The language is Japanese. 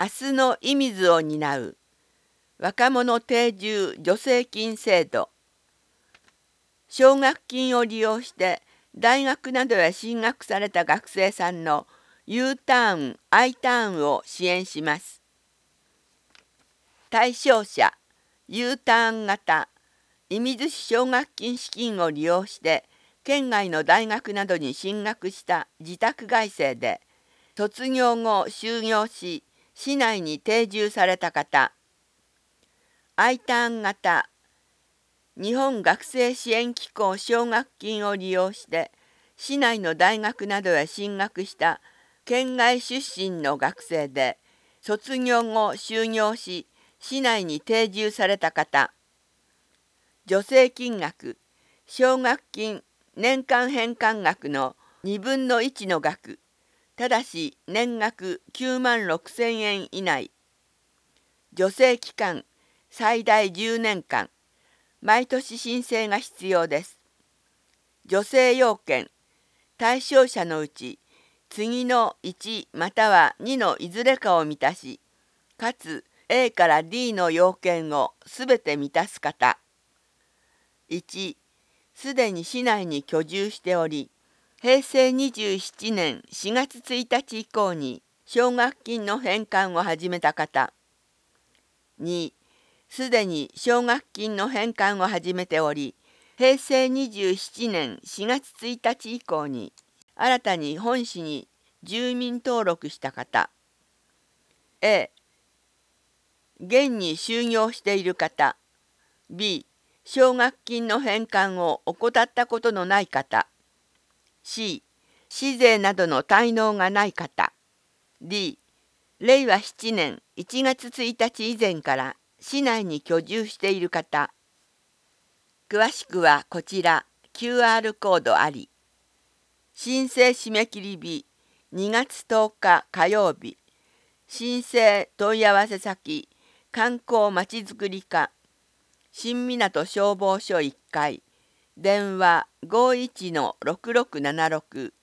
明日の射水を担う若者定住助成金制度。奨学金を利用して大学などへ進学された学生さんの U ターン、I ターンを支援します。対象者 U ターン型射水市奨学金資金を利用して県外の大学などに進学した自宅外生で卒業後就業し市内に定住された方。I ターン型日本学生支援機構奨学金を利用して市内の大学などへ進学した県外出身の学生で卒業後就業し市内に定住された方。助成金額奨学金年間返還額の2分の1の額、ただし年額9万6千円以内。助成期間最大10年間、毎年申請が必要です。助成要件、対象者のうち次の1または2のいずれかを満たし、かつ A から D の要件をすべて満たす方。1、すでに市内に居住しており、平成27年4月1日以降に奨学金の返還を始めた方。2、すでに奨学金の返還を始めており、平成27年4月1日以降に新たに本市に住民登録した方。A、現に就業している方。B、奨学金の返還を怠ったことのない方。C、市税などの滞納がない方。D、令和7年1月1日以前から市内に居住している方。詳しくはこちら QR コードあり。申請締め切り日2月10日火曜日。申請問い合わせ先観光まちづくり課新港消防署1階電話51-6676